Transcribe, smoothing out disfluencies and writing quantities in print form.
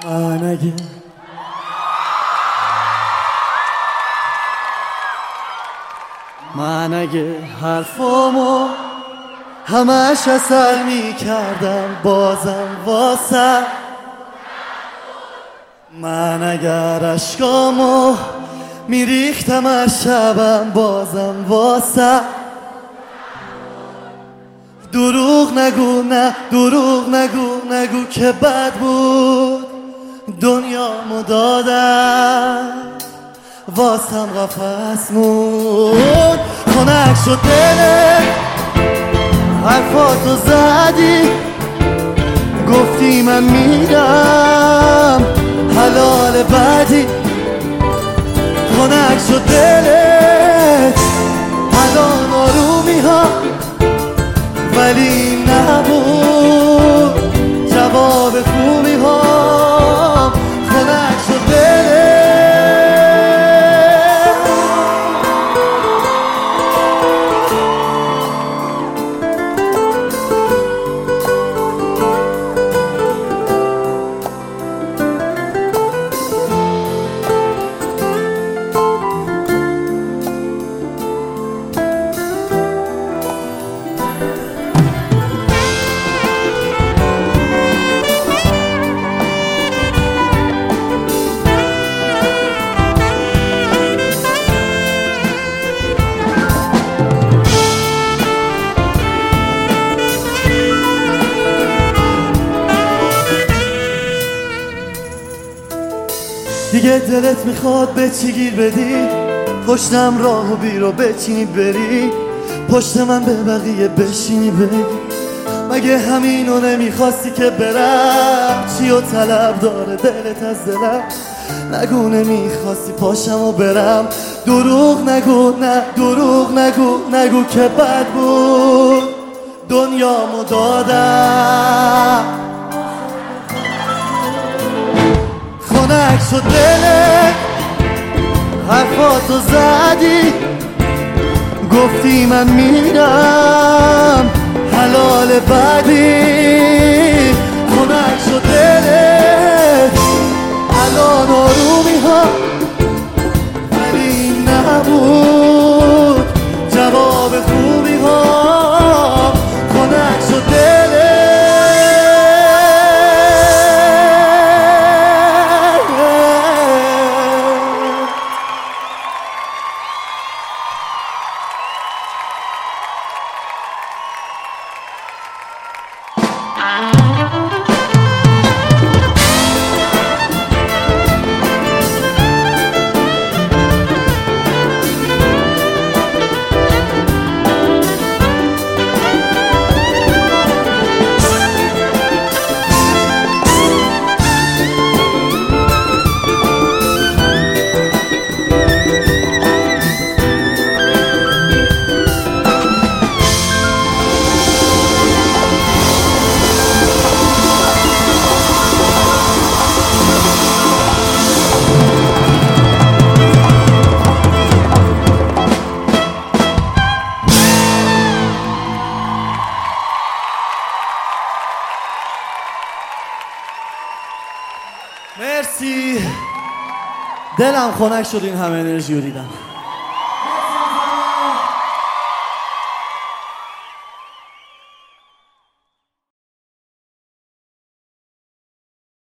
من اگه حرفامو همش اثر میکردم بازم واسه من اگر عشقامو میریختم از شبم بازم واسه دروغ نگو نه دروغ نگو که بد بود دنیامو دادم واسم قفس مون خنک شد دلت حرفاتو زدی گفتی من میرم حلال بعدی خنک شد دلت الان آرومی ها ولی نبود جواب خوبی ها خنک شد دلت دیگه دلت میخواد به چی گیر بدی پشتم راه و بیرو بچینی بری پشت من به بقیه بشینی بری مگه همینو نمیخواستی که برم چی و طلب داره دلت از دلم نگو نمیخواستی پاشم و برم دروغ نگو نه دروغ نگو که بد بود دنیامو دادم خنک شد دلت حرفاتو زدی گفتی من میرم حلال بعدی خنک شد دلت الان آرومی ها ولی نبود جواب خوبی ها خنک شد دلت مرسی دلم خنک شد این همه انرژی رو دیدم